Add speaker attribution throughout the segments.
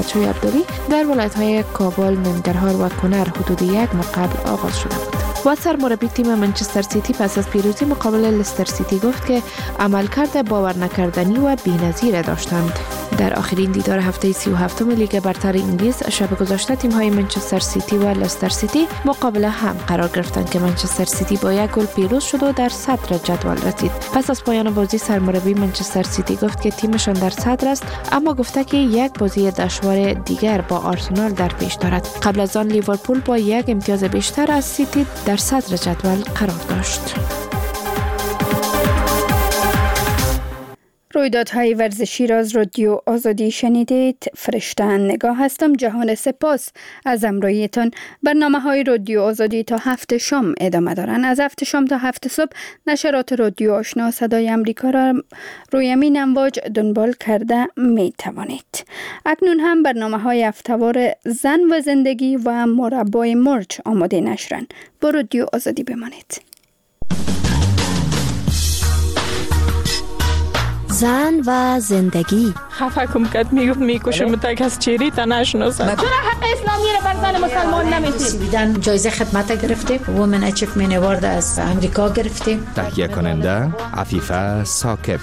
Speaker 1: بچه‌های عبدالی در ولایت‌های کابل، ننگرهار و کنر حدود 1 ماه قبل آغاز شده بود. و سرمربی تیم منچستر سیتی پس از پیروزی مقابل لستر سیتی گفت که عملکرد باور نکردنی و بی‌نظیر داشتند. در آخرین دیدار هفته 37 لیگ برتر انگلیس شب گذشته تیم‌های منچستر سیتی و لستر سیتی مقابله هم قرار گرفتند که منچستر سیتی با 1 گل پیروز شد و در صدر جدول رسید. پس از پایان بازی سرمربی منچستر سیتی گفت که تیمشان در صدر است، اما گفته که یک بازی دشوار دیگر با آرسنال در پیش دارد. قبل از آن لیورپول با 1 امتیاز بیشتر از سیتی در صدر جدول قرار داشت.
Speaker 2: رویدادهای ورزشی را از رادیو آزادی شنیدید. فرشته نگاه هستم. جهان سپاس از همراهیتان. برنامه‌های رادیو آزادی تا 7 شام ادامه دارند. از 7 شام تا 7 صبح نشرات رادیو آشنا صدای امریکا را روی همین امواج دنبال کرده می توانید. اکنون هم برنامه‌های هفته‌وار زن و زندگی و مربای مرج آماده نشرند. با رادیو آزادی بمانید.
Speaker 3: زن و زندگی.
Speaker 4: خفه کم کد میگفت میکشم تا کس چیری تا نشناسم.
Speaker 5: چرا حق اسلامی را بر زن مسلمان نمیدید؟
Speaker 6: جایزه خدمت گرفتیم. وومن اچیومنت اوارد از امریکا گرفتیم.
Speaker 7: تهیه کننده عفیفه ثاقب.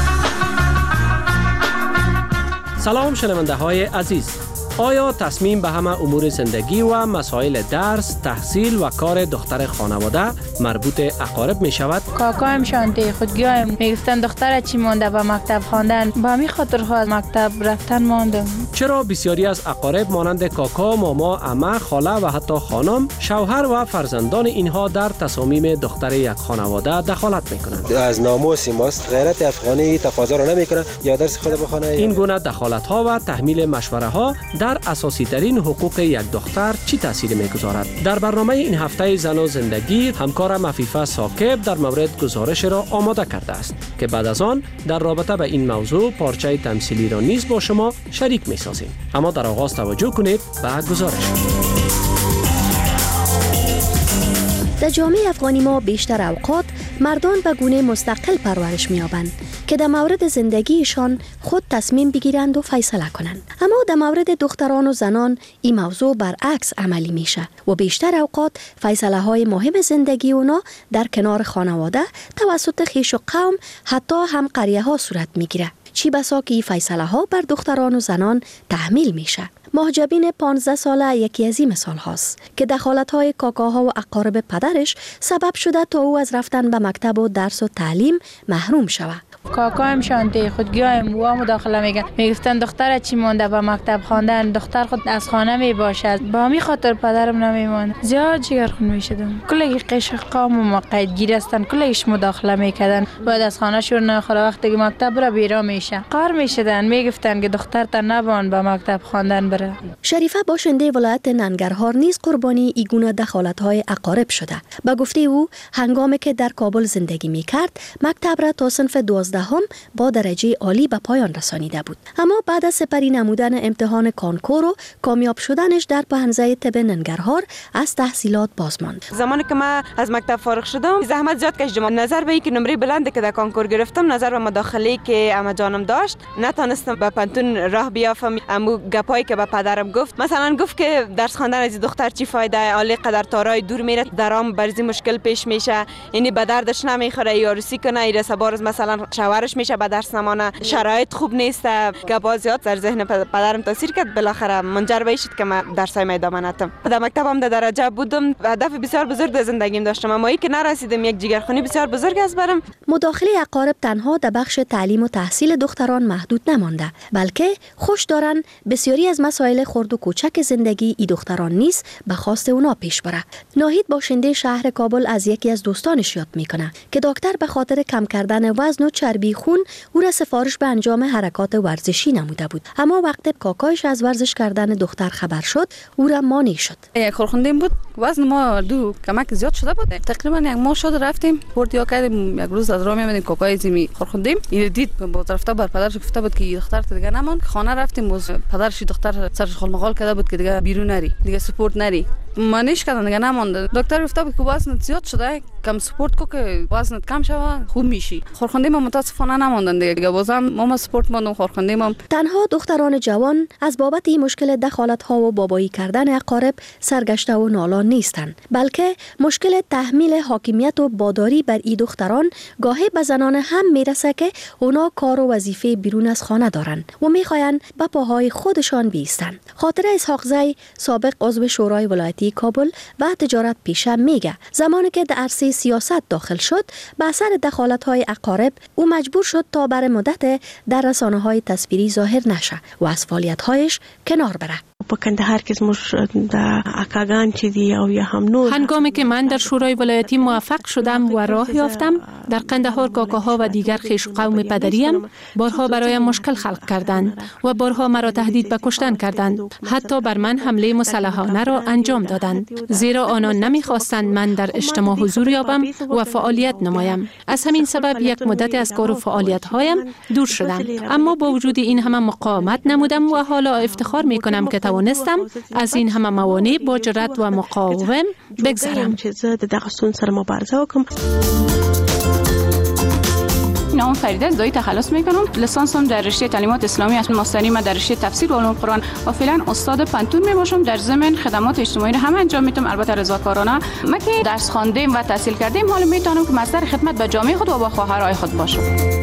Speaker 8: سلام شنونده های عزیز. آیا تصمیم به همه امور زندگی و مسائل درس، تحصیل و کار دختر خانواده مربوط اقارب می شود؟
Speaker 4: کاکایم شانته خودگیایم میگفتن دختر چی مانده و مکتب خواندن، با همین خاطر خواهد مکتب رفتن ماندم.
Speaker 8: چرا بسیاری از اقارب مانند کاکا، ماما، عمه، خاله و حتی خانم، شوهر و فرزندان اینها در تصامیم دختر یک خانواده دخالت می کنند؟
Speaker 9: از ناموس ماست، غیرت افغانی تقاضا را نمی کنند یا درس خود بخونه.
Speaker 8: این گونه دخالت ها و تحمیل مشوره ها در اساسی ترین حقوق یک دختر چی تأثیر می‌گذارد؟ در برنامه این هفته زن و زندگی همکارم عفیفه ثاقب در مورد گزارش را آماده کرده است که بعد از آن در رابطه به این موضوع پارچه تمثیلی را نیز با شما شریک می‌سازیم. اما در آغاز توجه کنید به گزارش.
Speaker 3: در جامعه افغانی ما بیشتر اوقات مردان به گونه مستقل پرورش می‌یابند که در مورد زندگیشان خود تصمیم بگیرند و فیصله کنند. اما در مورد دختران و زنان این موضوع برعکس عملی میشه و بیشتر اوقات فیصله های مهم زندگی اونا در کنار خانواده توسط خویش و قوم حتی هم قریه ها صورت میگیره. چی بسا که این فیصله ها بر دختران و زنان تحمیل میشه. محجبین 15 ساله یکی از این مثال هاست که دخالت های کاکاها و اقارب پدرش سبب شده تا او از رفتن به مکتب و درس و تعلیم محروم شود.
Speaker 4: کاکایم شانته خودگیایم و مداخله میگن میگفتن دختر چی مونده و مکتب خواندن، دختر خود از خانه میباشد. با همین خاطر پدرم نمیمونه. زیاد جگرخون میشدم. کلی قش قوم و قیدگیر هستن، کلیش مداخله میکردن. بعد از خانه شور نخوره وقتی که مکتب را بیرا میشه قار میشدن، میگفتن که دختر تا نبان به مکتب خواندن بره.
Speaker 3: شریفه باشنده ولایت ننگرهار نیز قربانی ایگونه دخالت‌های اقارب شده. به گفته او هنگامی که در کابل زندگی میکرد مکتب را تا صنف 12 با درجه عالی به پایان رسانیده بود، اما بعد از سپری نمودن امتحان کانکور و کامیاب شدنش در پهنزه طب ننگرهار از تحصیلات باز ماند.
Speaker 10: زمانی که من از مکتب فارغ شدم زحمت زیاد کشیدم. نظر به اینکه نمره بلندی که در کانکور گرفتم، نظر به مداخله که عمه جانم داشت، نتونستم به پانتون راه بیافتم. امو گپایی که به پدرم گفت، مثلا گفت که درس خواندن از دختر چی فایده، عالی قدر تارای دور میره، درام برزی مشکل پیش میشه، یعنی به دردش نمیخوره، یارسی کنه ایره سبارز مثلا شوهرش میشه به درس نمانه، شرایط خوب نیست. گپا زیاد در ذهن پدرم تاثیر کرد. بالاخره منجر به این شد که من درسای ادامه ندادم. در مکتبم در درجه بودم، هدف بسیار بزرگ در زندگیم داشتم، اما ای که نرسیدم یک جگرخونی بسیار بزرگ است برام.
Speaker 3: مداخله اقارب تنها در بخش تعلیم و تحصیل دختران محدود نمانده، بلکه خوش دارن بسیاری از مسائل خرد و کوچک زندگی ای دختران نیز به خواست اونا پیش بره. ناهید باشنده شهر کابل از یکی از دوستانش یاد میکنه که دکتر به خاطر کم کردن وزن و چربی خون او را سفارش به انجام حرکات ورزشی نموده بود، اما وقتی کاکایش از ورزش کردن دختر خبر شد او را مانع شد.
Speaker 11: خورخوندیم بود، وزن ما دو کمک زیاد شده بود. تقریبا یک ماه شد رفتیم پورتیا کردیم. یک روز از راه می‌آمدیم کاکای زمی خورخوندیم، این دید باز رفته بر پدرش گفته بود که دختر دیگه نمان. خانه رفتیم، باز پدرش دختر سرش خلمغال کرده بود که دیگه بیرون نری، دیگه سپورت نری. مانیش کردن دیگه نمونده. دکتر گفته بود که وزنت زیاد شده، کم سپورت کو که وزنت کم شوه خوب میشی. خورخنده ما متاسفانه نموندن دیگه. بازم ما سپورت ماندم، خورخنده ما.
Speaker 3: تنها دختران جوان از بابت این مشکل دخالت ها و بابایی کردن اقارب سرگشته و نالان نیستند، بلکه مشکل تحمیل حاکمیت و باداری بر این دختران گاهی به زنان هم میرسه که اونا کار و وظیفه بیرون از خانه دارن و میخواین به پاهای خودشان بیستن. خاطر اسحاق زی، سابق عضو شورای ولایتی کابل و تجارت پیشه، میگه زمانی که در عرصه سیاست داخل شد به اثر دخالت‌های اقارب او مجبور شد تا بر مدت در رسانه‌های تصویری ظاهر نشه و از فعالیت‌هایش کنار بره.
Speaker 12: په کندهار کې زموږ د اکاګان چې دی او یا هم نور،
Speaker 13: هنگامی که من در شورای ولایتی موفق شدم و راه یافتم، در قندهار کاکاها و دیگر خویش قوم پدریم بارها برایم مشکل خلق کردند و بارها مرا تهدید به کشتن کردند. حتی بر من حمله مسلحانه را انجام دادند، زیرا آنان نمیخواستند من در اجتماع حضور یابم و فعالیت نمایم. از همین سبب یک مدت از کار و فعالیت هایم دور شدم، اما با وجود این همه مقاومت نمودم و حالا افتخار میکنم که توانستم از این همه موانع با جرأت و مقاومت بگذرم.
Speaker 14: نام فریده از دایی تخلص میکنم. لیسانسم در رشته تعلیمات اسلامی است، ماستری ما در رشته تفسیر و علوم قرآن و فعلا استاد پنتون میباشم. در ضمن خدمات اجتماعی رو هم انجام میدم، البته رضاکارانه. ما که درس خواندیم و تحصیل کردیم، حالا میتونم که مصدر خدمت به جامعه خود و با خواهرای خود باشم.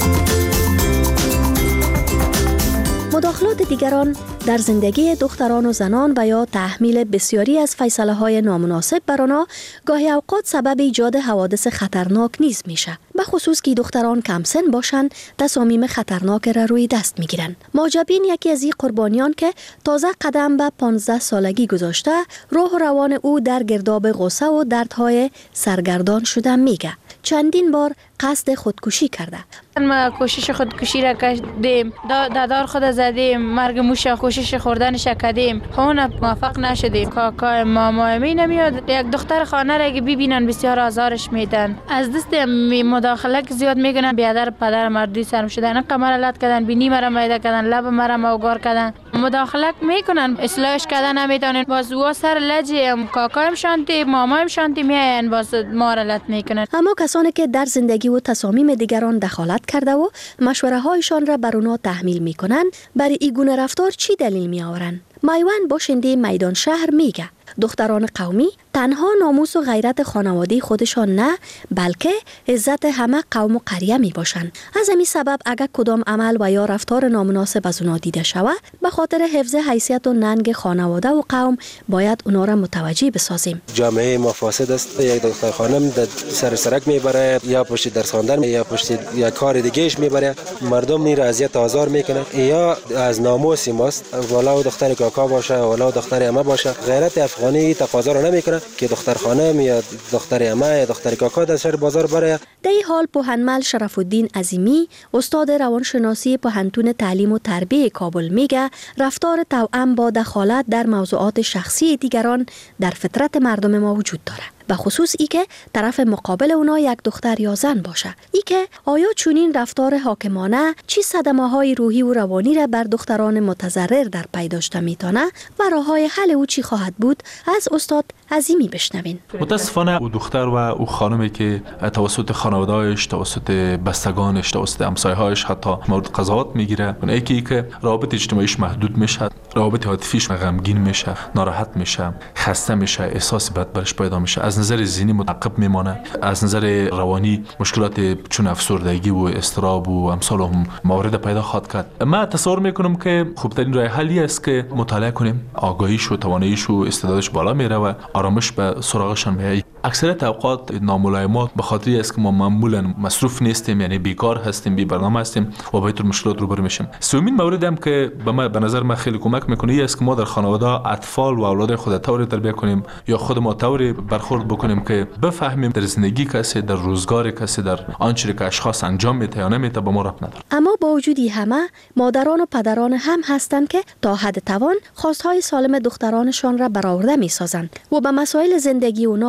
Speaker 3: مداخلات دیگران در زندگی دختران و زنان و یا تحمیل بسیاری از فیصله‌های نامناسب بر آنها گاهی اوقات سبب ایجاد حوادث خطرناک نیز میشه، به خصوص که دختران کم سن باشند تصامیم خطرناک را روی دست میگیرند. ماجبین یکی از این قربانیان که تازه قدم به 15 سالگی گذاشته، روح و روان او در گرداب غصه و دردهای سرگردان شده میگه. چندین بار قصد خودکشی کرده.
Speaker 4: ما کوشش خودکشی را کردیم، دادار خود زدیم، مرگ موش کوشش خوردنش کردیم، اون موفق نشدیم. کاکا ماما می نمیاد، یک دختر خانه را که ببینن بسیار آزارش میدن. از دست مداخله زیاد میکنن، بیادر پدر مردی سرم شدن، کمر لط کردن، بینی مرا میده کردن، لب مرا موگار کردن، مداخله میکنن، اصلاحش کردن نمیتونن. باز او سر لجه کاکایم شانتی، مامایم شانتی میاین، باز ما را لط میکنن.
Speaker 3: اما کسانی که در زندگی و تصامیم دیگران دخالت کرده و مشوره هایشان را بر اونا تحمیل میکنن، برای این گونه رفتار چی دلیل می آورن؟ مایوان باشنده میدان شهر میگه دختران قومی تنها ناموس و غیرت خانواده خودشان نه، بلکه عزت همه قوم و قریه می باشند. از همین سبب اگر کدام عمل و یا رفتار نامناسب از اونا دیده شود، به خاطر حفظ حیثیت و ننگ خانواده و قوم باید اونا را متوجه بسازیم.
Speaker 9: جامعه ما فاسد است. یک دختر خانم در سر سرک میبره، یا پشت درس خواندن، یا پشت یا کار دیگهش میبره، مردم نیر اذیت آزار میکنه. یا از ناموس ماست، والا دختر کاکا باشه، والا دختر عمه باشه، غیرت افغانی تقاضا را نمیکنه که دختر خانم یا دختر عمه یا دختر کاکا در شهر بازار بره.
Speaker 3: در این حال پوهنمل شرف الدین عظیمی، استاد روانشناسی پوهنتون تعلیم و تربیه کابل میگه رفتار توأم با دخالت در موضوعات شخصی دیگران در فطرت مردم ما وجود داره، به خصوص ای که طرف مقابل اونا یک دختر یا زن باشه. ای که آیا چنین رفتار حاکمانه چی صدمه‌های روحی و روانی را بر دختران متضرر در پی داشته میتونه و راههای حل او چی خواهد بود؟ از استاد عظیمی بشنوین.
Speaker 15: متاسفانه او دختر و او خانمی که توسط خانواده‌اش، توسط بستگانش، توسط همسایه‌هاش حتی مورد قضاوت میگیره، اون یکی که روابط اجتماعیش محدود میشه، روابط عاطفیش غمگین میشه، ناراحت میشه، خسته میشه، احساس بد برش پیدا میشه، از نظر ذهنی متعقب میمانه، از نظر روانی مشکلات چون افسردگی و اضطراب و امثال هم موارد پیدا خواهد کرد. من تصور میکنم که خوبترین راه حلی است که مطالعه کنیم، آگاهیش و تواناییش و استعدادش بالا میره و آرامش به سراغشان میاد. اکثریت اوقات ناملایمات به خاطر است که ما معمولا مصروف نیستیم، یعنی بیکار هستیم، بی برنامه هستیم و با این مشکلات روبرو میشیم. سومین موردی هم که به نظر من خیلی کمک میکنه است که ما در خانواده اطفال و اولاد خود طوری تربیت کنیم یا خود ما طوری برخورد بکنیم که بفهمیم در زندگی کسی، در روزگار کسی، در آنچه که اشخاص انجام میده یا نمیده به ما ربط نداره.
Speaker 3: اما با وجودی همه مادران و پدران هم هستند که تا حد توان خواستهای سالم دخترانشان را برآورده میسازند و به مسائل زندگی اونا ارزش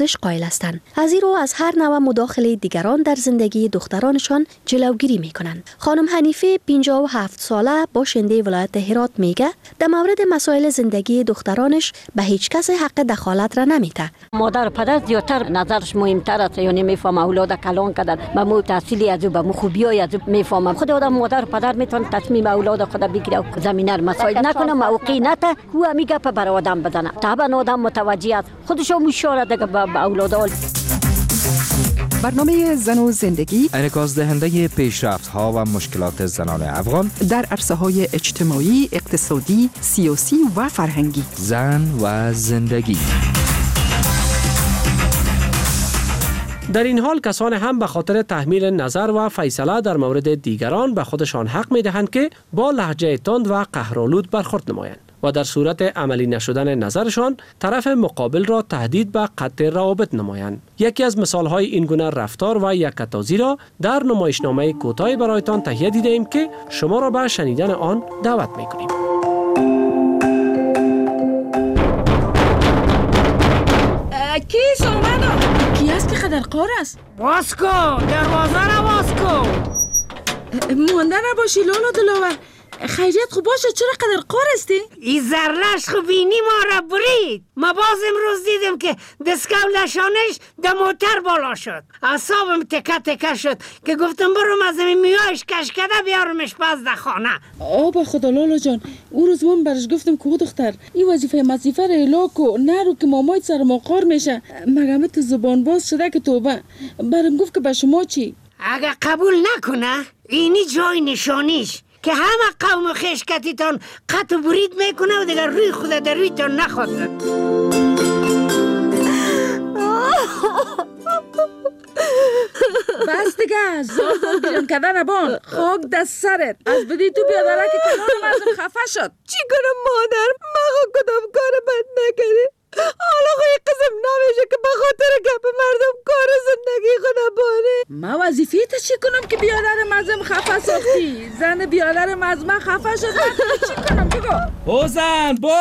Speaker 3: ارزش قائل هستند. از این رو از هر نوع مداخله دیگران در زندگی دخترانشان جلوگیری میکنند. خانم حنیفه 57 ساله باشنده ولایت هرات میگه در مورد مسائل زندگی دخترانش به هیچ کس حق دخالت را نمیده.
Speaker 16: مادر و پدر زیادتر نظرش مهمتر است، یعنی میفهمه اولاد کلان کردن، به مو تحصیلی از او به مو خوبیای از او میفهمه. خود آدم مادر و پدر میتونه تصمیم اولاد خود بگیره و زمینه مسائل نکنه، موقعی نته او میگه بر آدم بزنه. طبعا آدم متوجه است، خودش هم مشوره دیگه به اولاد.
Speaker 17: برنامه زن و زندگی
Speaker 7: انعکاس دهنده پیشرفت‌ها و مشکلات زنان افغان
Speaker 17: در عرصه‌های اجتماعی، اقتصادی، سیاسی و فرهنگی.
Speaker 7: زن و زندگی.
Speaker 8: در این حال کسان هم به خاطر تحمیل نظر و فیصله در مورد دیگران به خودشان حق می‌دهند که با لهجه تند و قهرآلود برخورد نمایند و در صورت عملی نشدن نظرشان طرف مقابل را تهدید به قطع روابط نمایند. یکی از مثال‌های این گونه رفتار و یکتازی را در نمایشنامه کوتاهی برایتان تهیه دیده‌ایم که شما را به شنیدن آن دعوت می‌کنیم.
Speaker 5: کیس اومد؟ کی است که خدرخوار است؟ باز کن دروازه را باز کن. مونده نباشی لالا دلاور. خیریت خوب باشه، چرا قدر قار هستی؟
Speaker 18: ای زرلش خوب بینی ما را برید. ما باز امروز دیدم که دستگاه لشانش در موتر بالا شد. اعصابم تکه تکه شد که گفتم برم از این میایش کشکده بیارمش باز در خانه.
Speaker 5: آبا خدا لالا جان، او روز من برش گفتم که دختر این وظیفه را اعلا کو، نرو که مامایت سر ما قار میشه. مگه تو زبان باز شده که توبه. برم گفت که به شما چی؟
Speaker 18: اگه قبول نکنه اینی جای نشانیش که همه قوم خشکتیتان قطع برید میکنه و دیگر روی خود در رویتان نخواد.
Speaker 5: بس دیگه زار بیرون کردن نبان، خاک دست سرت. از بدی تو بیادره که کنار مردم خفه شد.
Speaker 10: چی کنم مادر؟ ما کدام کار بد نکردی. حالا خوی قسم نمیشه که به خاطر گپ مردم کار زندگی خونه بانه.
Speaker 5: ما وظیفه تا چی کنم که بیادر مردم خفه ساختی؟ زن بیادر مردم خفه شد. چی کنم بگو؟
Speaker 19: حسن